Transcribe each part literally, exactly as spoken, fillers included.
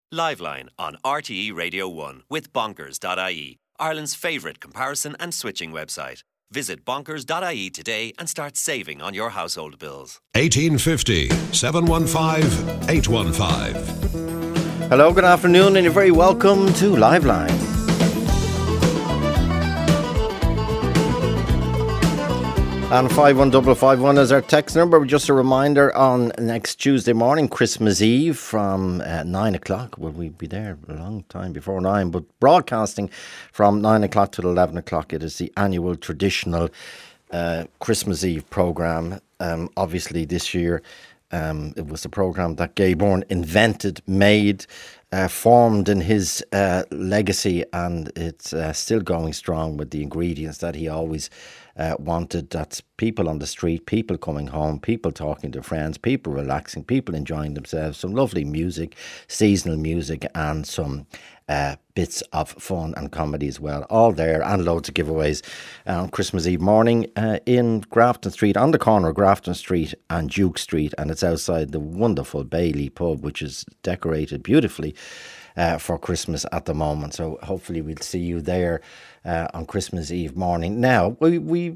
Liveline on R T E Radio one with bonkers dot I E, Ireland's favourite comparison and switching website. Visit bonkers dot I E today and start saving on your household bills. eighteen fifty, seven one five, eight one five. Hello, good afternoon, and you're very welcome to Liveline. And five one five five one is our text number. Just a reminder, on next Tuesday morning, Christmas Eve, from uh, nine o'clock. Will we be there a long time before nine? But broadcasting from nine o'clock to eleven o'clock. It is the annual traditional uh, Christmas Eve programme. Um, obviously, this year um, it was a programme that Gay Byrne invented, made, uh, formed in his uh, legacy, and it's uh, still going strong with the ingredients that he always Uh, wanted. That's people on the street, people coming home, people talking to friends, people relaxing, people enjoying themselves, some lovely music, seasonal music, and some uh, bits of fun and comedy as well. All there, and loads of giveaways on Christmas Eve morning uh, in Grafton Street, on the corner of Grafton Street and Duke Street, and it's outside the wonderful Bailey pub, which is decorated beautifully uh, for Christmas at the moment. So hopefully we'll see you there Uh, on Christmas Eve morning. Now, we, we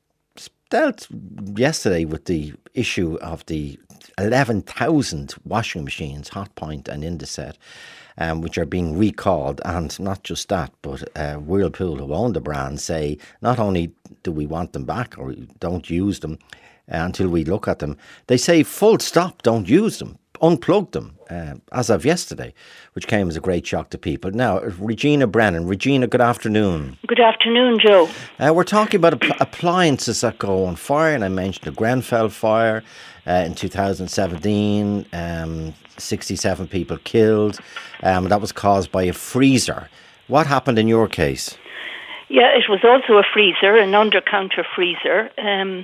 dealt yesterday with the issue of the eleven thousand washing machines, Hotpoint and Indesit, um, which are being recalled. And not just that, but uh, Whirlpool, who own the brand, say not only do we want them back or don't use them uh, until we look at them, they say full stop, don't use them. Unplugged them uh, as of yesterday, which came as a great shock to people. Now, Regina Brennan. Regina, good afternoon. Good afternoon, Joe. Uh, we're talking about app- appliances that go on fire, and I mentioned the Grenfell fire uh, in two thousand seventeen, um, sixty-seven people killed. Um, that was caused by a freezer. What happened in your case? Yeah, it was also a freezer, an under-counter freezer. Um,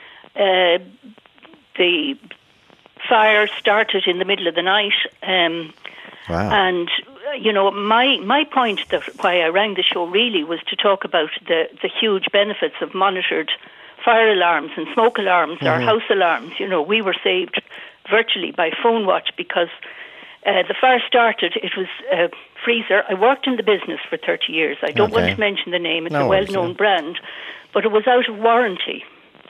uh, the fire started in the middle of the night. Um, wow. And, you know, my my point that why I rang the show really was to talk about the, the huge benefits of monitored fire alarms and smoke alarms mm-hmm. or house alarms. You know, we were saved virtually by phone watch because uh, the fire started. It was a freezer. I worked in the business for thirty years. I don't okay. want to mention the name. It's no a well-known worries, yeah. brand. But it was out of warranty.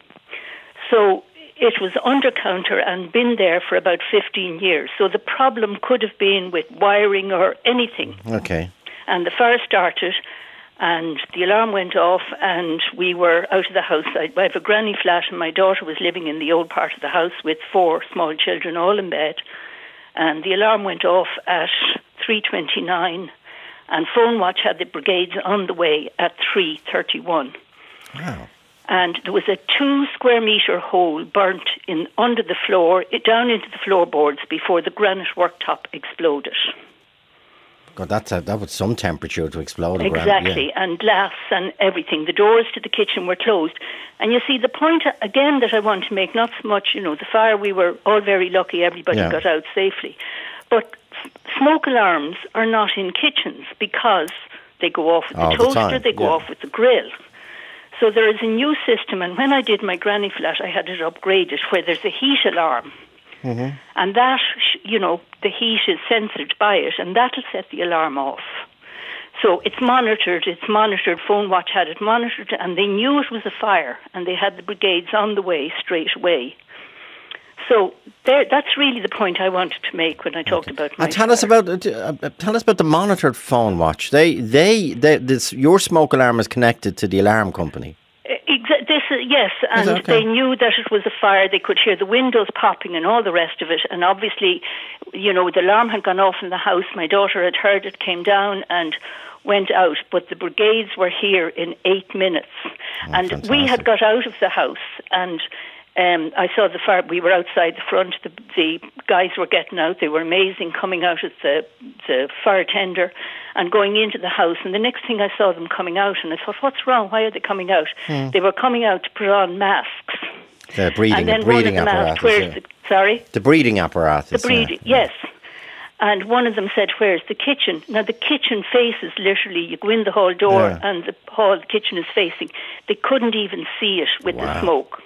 So it was under counter and been there for about fifteen years. So the problem could have been with wiring or anything. Okay. And the fire started and the alarm went off and we were out of the house. I have a granny flat and my daughter was living in the old part of the house with four small children all in bed. And the alarm went off at three twenty-nine and Phone Watch had the brigades on the way at three thirty-one. Wow. And there was a two square metre hole burnt in under the floor, it, down into the floorboards before the granite worktop exploded. God, that's a, that was some temperature to explode. Exactly, granite, yeah. And glass and everything. The doors to the kitchen were closed. And you see, the point, again, that I want to make, not so much, you know, the fire, we were all very lucky, everybody yeah. got out safely. But smoke alarms are not in kitchens because they go off with the all toaster, the they go yeah. off with the grill. So there is a new system, and when I did my granny flat, I had it upgraded, where there's a heat alarm. Mm-hmm. And that, you know, the heat is censored by it, and that'll set the alarm off. So it's monitored, it's monitored, Phone Watch had it monitored, and they knew it was a fire, and they had the brigades on the way straight away. So there, that's really the point I wanted to make when I talked okay. about my and tell fire. us about uh, tell us about the monitored Phone Watch. They they, they this your smoke alarm is connected to the alarm company. Exa- this uh, yes, and okay? they knew that it was a fire. They could hear the windows popping and all the rest of it. And obviously, you know, the alarm had gone off in the house. My daughter had heard it, came down and went out. But the brigades were here in eight minutes, oh, and fantastic. We had got out of the house and. Um, I saw the fire. We were outside the front. The, the guys were getting out. They were amazing, coming out of the, the fire tender and going into the house. And the next thing I saw them coming out, and I thought, what's wrong? Why are they coming out? Hmm. They were coming out to put on masks. The breathing, and then the breathing one of them apparatus. asked, Where's yeah. the, sorry? The breathing apparatus. The breathing, yeah. yes. And one of them said, where's the kitchen? Now, the kitchen faces literally, you go in the hall door yeah. and the hall, the kitchen is facing. They couldn't even see it with wow. the smoke.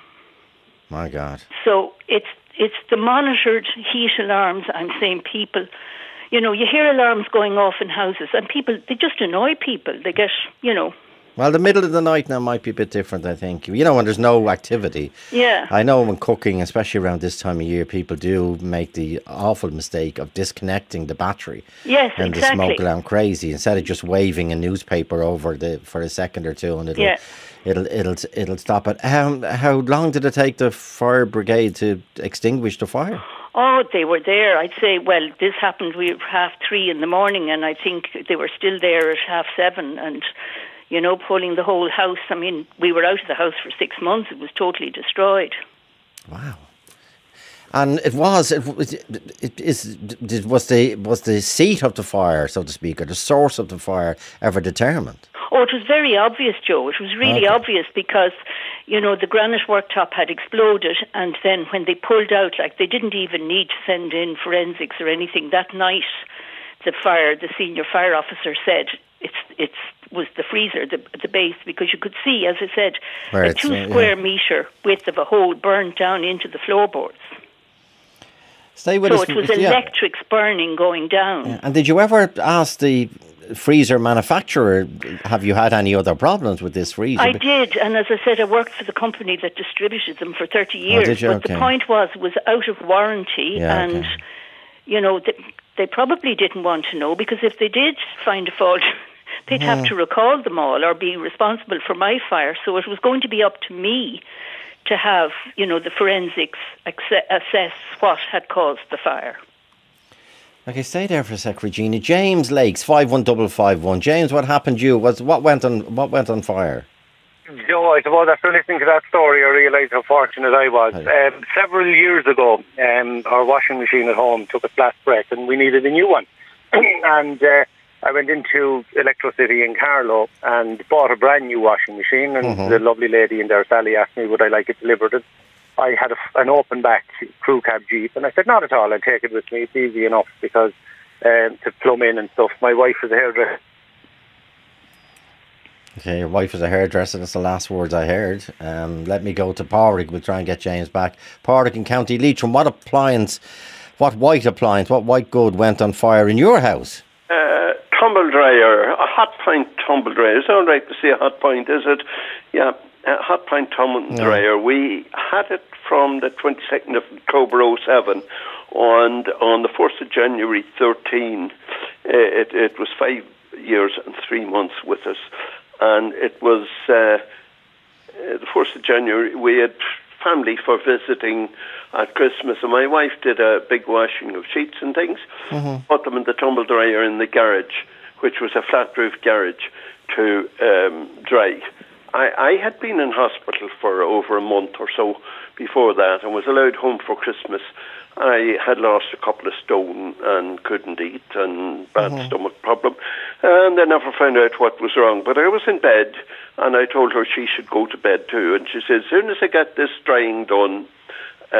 My God. So it's it's the monitored heat alarms. I'm saying people, you know, you hear alarms going off in houses, and people, they just annoy people. They get, you know. Well, the middle of the night now might be a bit different, I think. You know, when there's no activity. Yeah. I know when cooking, especially around this time of year, people do make the awful mistake of disconnecting the battery. Yes, and exactly. the smoke alarm crazy, instead of just waving a newspaper over the for a second or two, and it'll yeah. it'll it'll it'll stop it. Um, how long did it take the fire brigade to extinguish the fire? Oh, they were there. I'd say, well, this happened we half three in the morning, and I think they were still there at half seven, and, you know, pulling the whole house. I mean, we were out of the house for six months. It was totally destroyed. Wow. And it was, it was, it is, it was the was the seat of the fire, so to speak, or the source of the fire ever determined? Oh, it was very obvious, Joe. It was really okay. obvious because, you know, the granite worktop had exploded, and then when they pulled out, like, they didn't even need to send in forensics or anything. That night, the fire, the senior fire officer said it's it's was the freezer, the the base, because you could see, as I said, Where a two uh, square yeah. metre width of a hole burned down into the floorboards. Stay with so us. it was yeah. electrics burning going down. Yeah. And did you ever ask the freezer manufacturer, have you had any other problems with this freezer? I did, and as I said, I worked for the company that distributed them for thirty years. Oh, did you? But okay. the point was, it was out of warranty, yeah, and, okay. you know, they, they probably didn't want to know, because if they did find a fault, they'd yeah. have to recall them all or be responsible for my fire. So it was going to be up to me to have, you know, the forensics assess what had caused the fire. Okay, stay there for a sec, Regina. James Lakes, five one five five one. James, what happened to you? Was what went on? What went on fire? Joe, I suppose after listening to that story, I realised how fortunate I was. Um, several years ago, um, our washing machine at home took a flat break, and we needed a new one. and uh, I went into Electrocity in Carlow and bought a brand new washing machine. And mm-hmm. the lovely lady in there, Sally, asked me would I like it delivered. And I had a, an open back crew cab Jeep, and I said not at all. I'd take it with me. It's easy enough because um, to plumb in and stuff. My wife is a hairdresser. Okay, your wife is a hairdresser. That's the last words I heard. Um, let me go to Pádraig. We'll try and get James back. Pádraig in County Leitrim. What appliance, what white appliance, what white good went on fire in your house? Uh, tumble dryer, a hot point tumble dryer. It's all right to say a hot point, is it? Yeah, a hot point tumble yeah. dryer. We had it from the twenty-second of October oh seven, and on the fourth of January thirteen, it, it was five years and three months with us. And it was uh, the fourth of January, we had family for visiting at Christmas, and my wife did a big washing of sheets and things, mm-hmm. put them in the tumble dryer in the garage, which was a flat roof garage, to um, dry. I, I had been in hospital for over a month or so before that, and was allowed home for Christmas. I had lost a couple of stone and couldn't eat, and bad mm-hmm. stomach problem, and I never found out what was wrong. But I was in bed, and I told her she should go to bed too. And she said, as soon as I get this drying done, uh,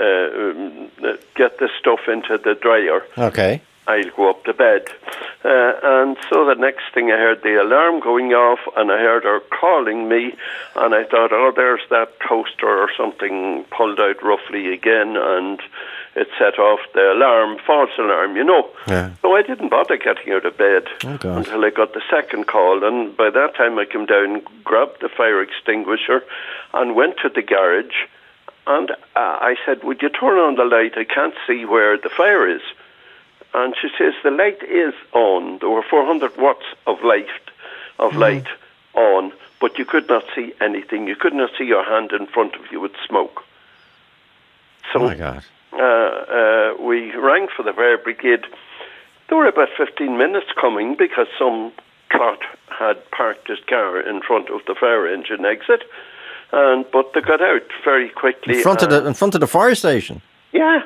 uh, get this stuff into the dryer, okay, I'll go up to bed. Uh, and so the next thing I heard the alarm going off, and I heard her calling me, and I thought, oh, there's that toaster or something pulled out roughly again, and it set off the alarm, false alarm, you know. Yeah. So I didn't bother getting out of bed oh, until I got the second call, and by that time I came down, grabbed the fire extinguisher, and went to the garage, and uh, I said, would you turn on the light? I can't see where the fire is. And she says, the light is on. There were four hundred watts of light, of mm. light on, but you could not see anything. You could not see your hand in front of you with smoke. So, oh my God. Uh, uh, we rang for the fire brigade. They were about fifteen minutes coming because some clot had parked his car in front of the fire engine exit, and but they got out very quickly. In front of the in front of the fire station. Yeah.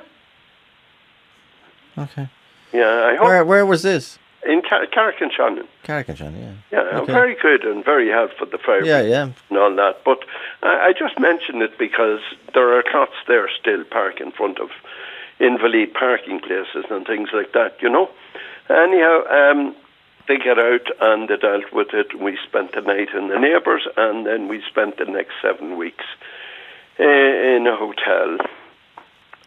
Okay. Yeah, I hope. Where where was this? In Car- Carrick-on-Shannon. Carrick-on-Shannon, yeah. Yeah, okay. Very good and very helpful, the fire yeah, yeah. and all that. But I, I just mention it because there are clots there still parked in front of invalid parking places and things like that, you know. Anyhow, um, they get out and they dealt with it. We spent the night in the neighbours, and then we spent the next seven weeks uh, in a hotel.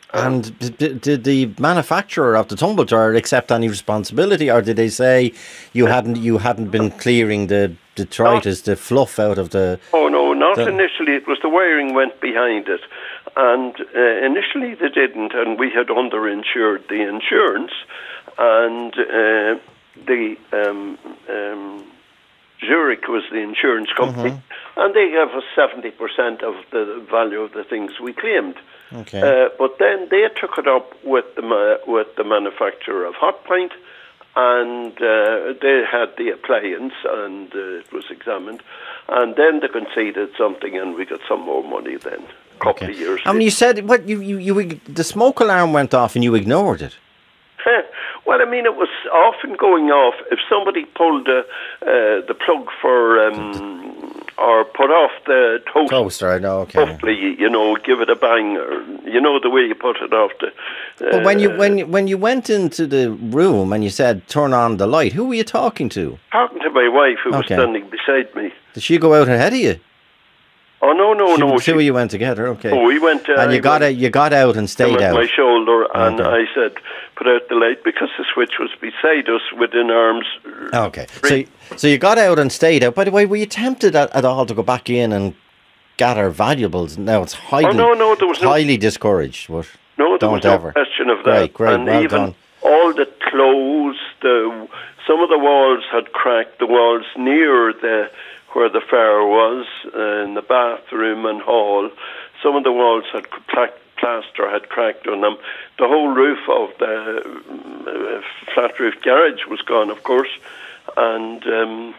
And did, did the manufacturer of the tumble dryer accept any responsibility, or did they say you hadn't you hadn't been clearing the detritus, the fluff out of the? Oh no, not the, initially. It was the wiring went behind it, and uh, initially they didn't, and we had underinsured the insurance, and uh, the um, um, Zurich was the insurance company, mm-hmm. and they gave us seventy percent of the value of the things we claimed. Okay. Uh, but then they took it up with the ma- with the manufacturer of Hotpoint, and uh, they had the appliance, and uh, it was examined, and then they conceded something, and we got some more money then. A couple okay. of years. I mean, you said what you, you you the smoke alarm went off, and you ignored it. Well, I mean, it was often going off if somebody pulled uh, uh, the plug for um, or put off the toaster. Toaster, I know. Okay. Hopefully, you know, give it a bang, or you know the way you put it off the. Uh, but when you when you, when you went into the room and you said turn on the light, who were you talking to? Talking to my wife, who okay. was standing beside me. Did she go out ahead of you? Oh no no she, no! Two of you went together, okay. Oh, we went. Uh, and you I got went, out. You got out and stayed out. My shoulder, and okay. I said, "Put out the light," because the switch was beside us, within arms. Okay, so you, so you got out and stayed out. By the way, were you tempted at, at all to go back in and gather valuables? Now it's highly, oh, no, no, there was highly no, discouraged. But no, there don't was no ever. question of that. Great, great, and well even done. all the clothes, the some of the walls had cracked. The walls near the where the fire was, uh, in the bathroom and hall, some of the walls had cracked, plaster had cracked on them. The whole roof of the uh, flat-roofed garage was gone, of course, and um,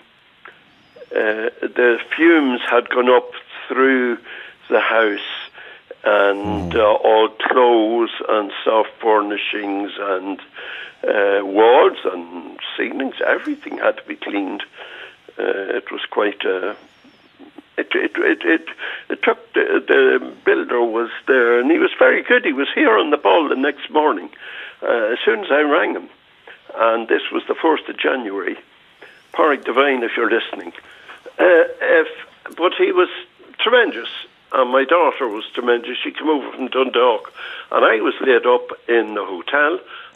uh, the fumes had gone up through the house, and uh, all clothes and soft furnishings and uh, walls and ceilings, everything had to be cleaned. Uh, it was quite. Uh, it, it it it it took the, the builder was there, and he was very good. He was here on the ball the next morning, uh, as soon as I rang him, and this was the first of January. Pádraig Devine, if you're listening, uh, if but he was tremendous, and my daughter was tremendous. She came over from Dundalk, and I was laid up in the hotel,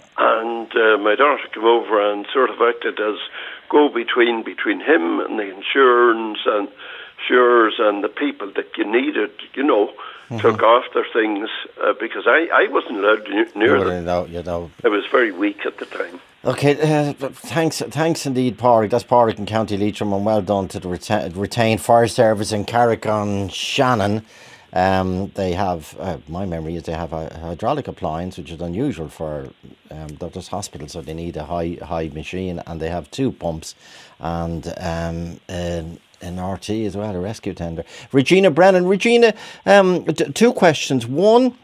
and uh, my daughter came over and sort of acted as go-between between him and the insurance and insurers and the people that you needed, you know, mm-hmm. took off their things, uh, because I, I wasn't allowed to near you them. know, you know. I was very weak at the time. Okay, uh, thanks thanks indeed, Pádraig. That's Pádraig in County Leitrim, and well done to the reta- retained fire service in Carrick-on-Shannon. Um, they have, uh, my memory is they have a hydraulic appliance, which is unusual for um, doctors' hospitals, so they need a high high machine, and they have two pumps and um, an, an R T as well, a rescue tender. Regina Brennan. Regina, um, t- two questions. One,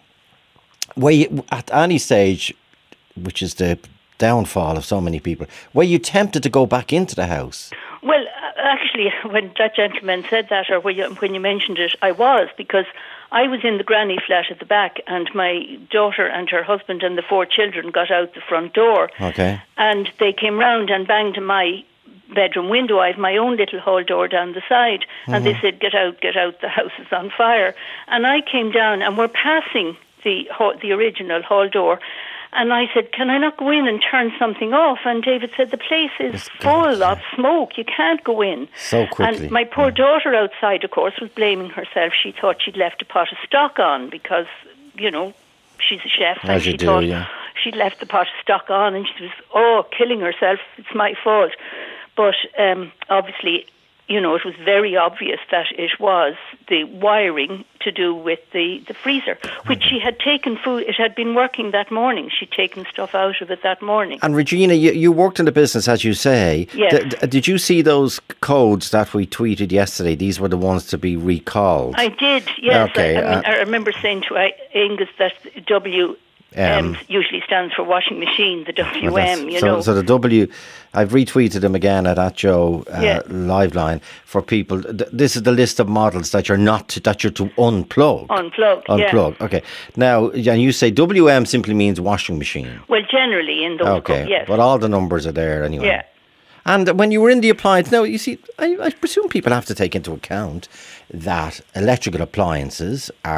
were you, at any stage, which is the downfall of so many people, were you tempted to go back into the house? Well, actually, when that gentleman said that, or when you, when you mentioned it, I was, because I was in the granny flat at the back, and my daughter and her husband and the four children got out the front door. Okay. And they came round and banged on my bedroom window. I have my own little hall door down the side, mm-hmm. and they said, "Get out, get out, the house is on fire." And I came down, and we're passing the the original hall door. And I said, "Can I not go in and turn something off?" And David said, "The place is it's full God, of yeah. smoke. You can't go in." So quickly. And my poor yeah. daughter outside, of course, was blaming herself. She thought she'd left a pot of stock on because, you know, she's a chef. As and you she do, thought yeah. she'd left the pot of stock on, and she was, oh, killing herself. It's my fault. But um, obviously, you know, it was very obvious that it was the wiring to do with the, the freezer, which she had taken food. It had been working that morning. She'd taken stuff out of it that morning. And Regina, you, you worked in the business, as you say. Yes. D- did you see those codes that we tweeted yesterday? These were the ones to be recalled. I did, yes. Okay, I, I, mean, uh, I remember saying to I, Angus that W... Um, M usually stands for washing machine, the W M, you so, know. So the W, I've retweeted them again at at Joe uh, yeah. Liveline for people. Th- this is the list of models that you're not to, that you're to unplug. Unplug, Unplug. yeah. Okay. Now, and you say W M simply means washing machine. Well, generally in those. Okay. Co- yes. But all the numbers are there anyway. Yeah. And when you were in the appliance, now you see, I, I presume people have to take into account that electrical appliances are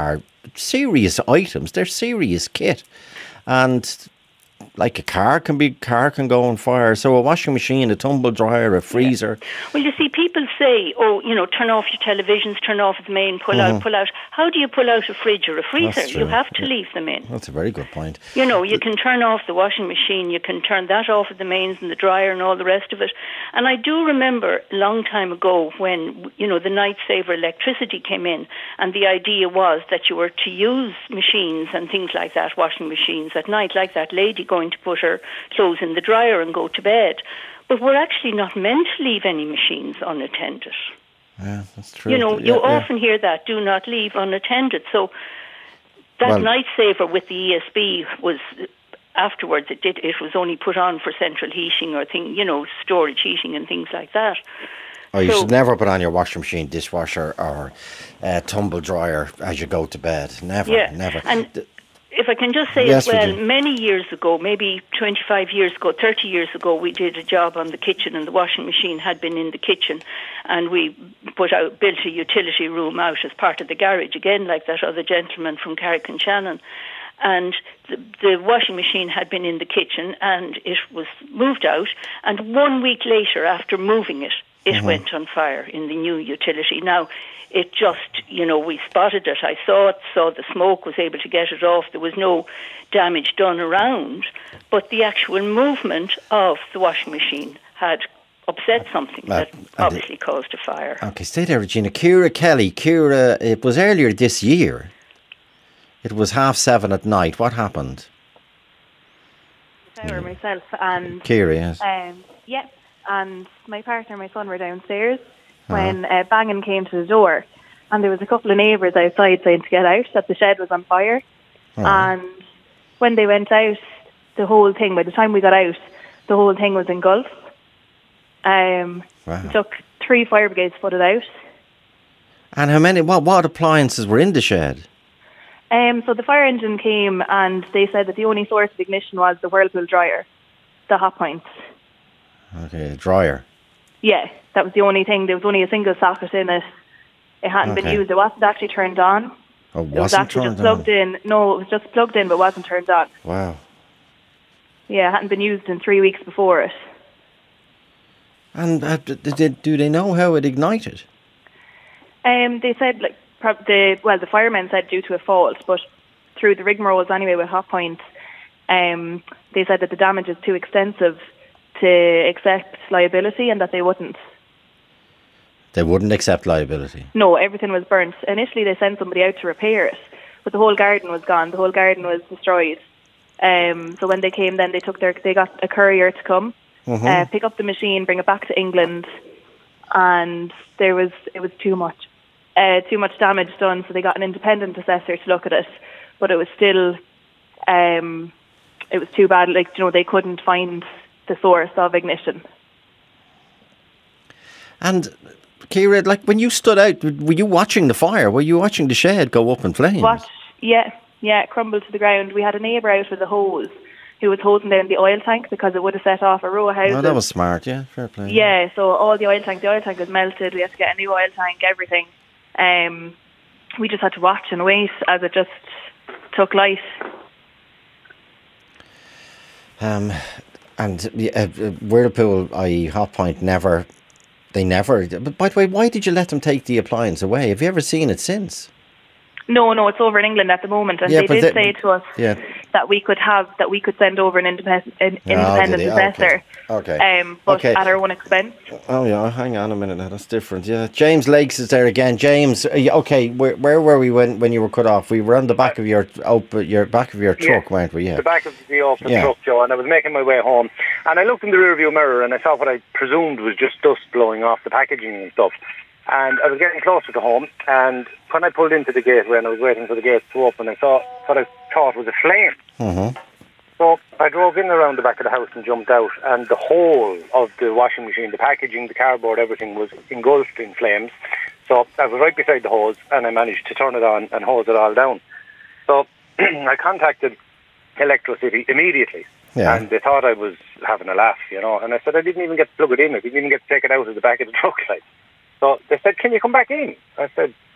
serious items. They're serious kit. And like a car can be car can go on fire. So a washing machine, a tumble dryer, a freezer. Yeah. Well, you see, people say, "Oh, you know, turn off your televisions, turn off the main, pull mm-hmm. out, pull out." How do you pull out a fridge or a freezer? You have to leave them in. That's a very good point. You know, you can turn off the washing machine, you can turn that off of the mains and the dryer and all the rest of it. And I do remember a long time ago when, you know, the night saver electricity came in, and the idea was that you were to use machines and things like that, washing machines at night, like that lady going to put her clothes in the dryer and go to bed. But we're actually not meant to leave any machines unattended. Yeah, that's true. You know, yeah, you yeah. often hear that, do not leave unattended. So that well, night saver with the E S B was, afterwards it did, it was only put on for central heating or thing, you know, storage heating and things like that. Oh, you so, should never put on your washing machine, dishwasher or uh, tumble dryer as you go to bed. Never, yeah. never. And if I can just say yes, as well, we many years ago, maybe twenty-five years ago, thirty years ago, we did a job on the kitchen, and the washing machine had been in the kitchen, and we put out, built a utility room out as part of the garage, again, like that other gentleman from Carrick-on-Shannon. And the, the washing machine had been in the kitchen, and it was moved out, and one week later, after moving it, it mm-hmm. went on fire in the new utility. Now, it just, you know, we spotted it. I saw it, saw the smoke, was able to get it off. There was no damage done around, but the actual movement of the washing machine had upset something uh, that obviously caused a fire. Okay, stay there, Regina. Ciara Kelly. Ciara, it was earlier this year. It was half seven at night. What happened? I was myself and Ciara, yes. Um, yeah, and my partner and my son were downstairs when uh, banging came to the door, and there was a couple of neighbours outside saying to get out, that the shed was on fire. Oh. And when they went out, the whole thing, by the time we got out, the whole thing was engulfed. Um, wow. It took three fire brigades to put it out. And how many, what, what appliances were in the shed? Um, so the fire engine came, and they said that the only source of ignition was the Whirlpool dryer, the hot points. Okay, dryer. Yeah, that was the only thing. There was only a single socket in it. It hadn't okay. been used. It wasn't actually turned on. Oh, wasn't it was actually turned just plugged on. in. No, it was just plugged in, but wasn't turned on. Wow. Yeah, it hadn't been used in three weeks before it. And uh, did, do they know how it ignited? Um, they said, like, the well, the firemen said due to a fault, but through the rigmaroles anyway with hot points, um, they said that the damage is too extensive to accept liability, and that they wouldn't. They wouldn't accept liability? No, everything was burnt. Initially they sent somebody out to repair it, but the whole garden was gone. The whole garden was destroyed. Um, so when they came then, they took their, they got a courier to come, mm-hmm. uh, pick up the machine, bring it back to England, and there was, it was too much. Uh, too much damage done, so they got an independent assessor to look at it, but it was still, um, it was too bad. Like, you know, they couldn't find the source of ignition. And Ciara, like when you stood out, were you watching the fire? Were you watching the shed go up in flames? Watch, yeah, yeah, it crumbled to the ground. We had a neighbour out with a hose who was hosing down the oil tank because it would have set off a row of houses. Oh, that was smart, yeah, fair play. Yeah, so all the oil tank, the oil tank was melted. We had to get a new oil tank, everything. Um, we just had to watch and wait as it just took light. Um, and uh, Whirlpool, that is. Hot Point, never, they never, but by the way, why did you let them take the appliance away? Have you ever seen it since? No, no, it's over in England at the moment, and yeah, they did they, say to us yeah. that we could have, that we could send over an independent, an oh, independent assessor, okay. okay. Um, but okay. at our own expense. Oh yeah, hang on a minute now, that's different. Yeah, James Lakes is there again. James, okay, where, where were we when, when you were cut off? We were on the back of your open, your back of your truck, yeah, weren't we? Yeah, the back of the open yeah. truck, Joe. And I was making my way home, and I looked in the rearview mirror, and I saw what I presumed was just dust blowing off the packaging and stuff. And I was getting closer to home, and when I pulled into the gateway and I was waiting for the gate to open, I saw what I thought was a flame. Mm-hmm. So I drove in around the back of the house and jumped out, and the whole of the washing machine, the packaging, the cardboard, everything was engulfed in flames. So I was right beside the hose, and I managed to turn it on and hose it all down. So I contacted Electricity immediately, yeah. and they thought I was having a laugh, you know. And I said I didn't even get to plug it in. I didn't even get to take it out of the back of the truck, like. So they said, "Can you come back in?" I said,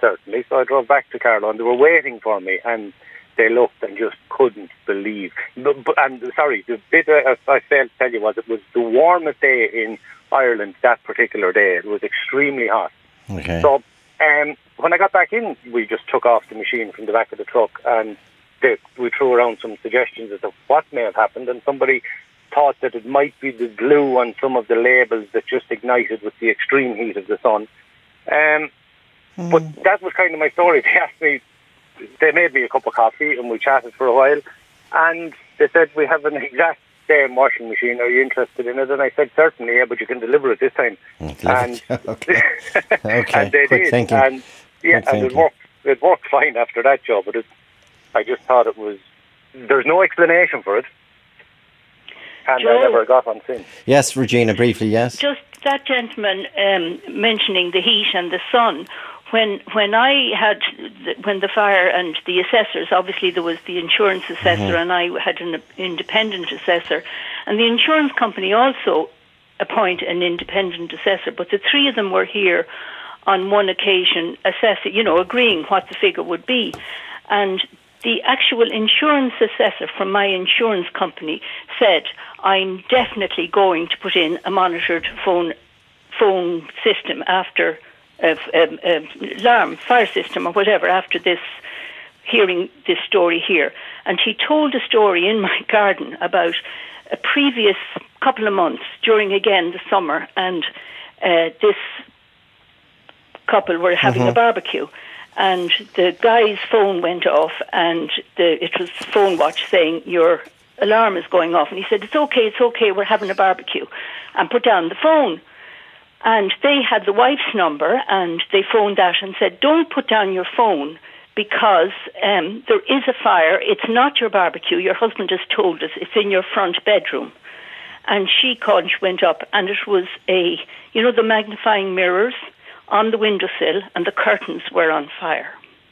certainly. So I drove back to Carlow, and they were waiting for me, and they looked and just couldn't believe. But, but, and sorry, the bit I, I failed to tell you was it was the warmest day in Ireland that particular day. It was extremely hot. Okay. So um, when I got back in, we just took off the machine from the back of the truck, and they, we threw around some suggestions as to what may have happened, and somebody thought that it might be the glue on some of the labels that just ignited with the extreme heat of the sun. Um, mm. But that was kind of my story. They asked me, they made me a cup of coffee, and we chatted for a while, and they said, we have an exact same washing machine, are you interested in it? And I said, certainly, yeah, but you can deliver it this time. And, okay. okay. and they Quick did. thinking. And, yeah, Quick and it thinking. worked, it worked fine after that job, but it, I just thought it was, there's no explanation for it, and Joe, I never got on since. Yes, Regina, briefly, yes. Just that gentleman um, mentioning the heat and the sun. When when I had the, when the fire and the assessors, obviously there was the insurance assessor, mm-hmm. and I had an independent assessor, and the insurance company also appoint an independent assessor. But the three of them were here on one occasion, assessing, you know, agreeing what the figure would be, and the actual insurance assessor from my insurance company said, I'm definitely going to put in a monitored phone phone system after uh, um, um, alarm, fire system or whatever after this, hearing this story here. And he told a story in my garden about a previous couple of months during, again, the summer, and uh, this couple were having mm-hmm. a barbecue. And the guy's phone went off, and the, it was phone watch saying, your alarm is going off. And he said, it's okay, it's okay, we're having a barbecue. And put down the phone. And they had the wife's number, and they phoned that and said, don't put down your phone, because um, there is a fire. It's not your barbecue. Your husband has told us it's in your front bedroom. And she called, she went up, and it was a, you know, the magnifying mirrors on the windowsill, and the curtains were on fire.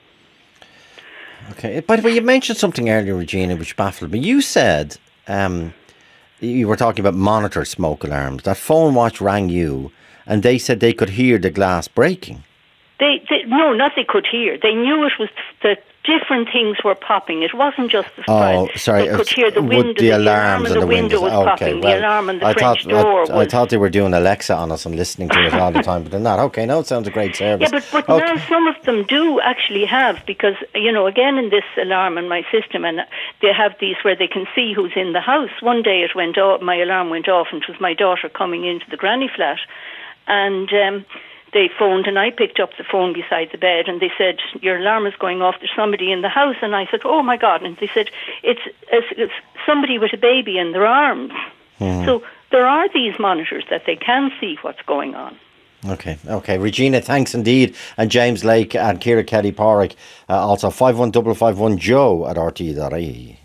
Okay. By the way, you mentioned something earlier, Regina, which baffled me. You said um, you were talking about monitor smoke alarms. That phone watch rang you, and they said they could hear the glass breaking. They, they no, not they could hear. They knew it was the different things were popping. It wasn't just the spread. Oh, sorry. They could hear the window, the, the alarms alarm and the, the window windows. was Okay, popping. well, the alarm and the I French thought, door I, was... I thought they were doing Alexa on us and listening to it all the time, but they're not. Okay, no, it sounds a great service. Yeah, but, but okay. now some of them do actually have, because, you know, again in this alarm in my system, and they have these where they can see who's in the house. One day it went off, my alarm went off, and it was my daughter coming into the granny flat, and... Um, they phoned, and I picked up the phone beside the bed, and they said, your alarm is going off, there's somebody in the house. And I said, oh my God. And they said, it's, it's, it's somebody with a baby in their arms. Mm. So there are these monitors that they can see what's going on. Okay, okay. Regina, thanks indeed. And James Lake and Ciara Kelly Porrick, uh, also five one five five one Joe at R T E dot I E.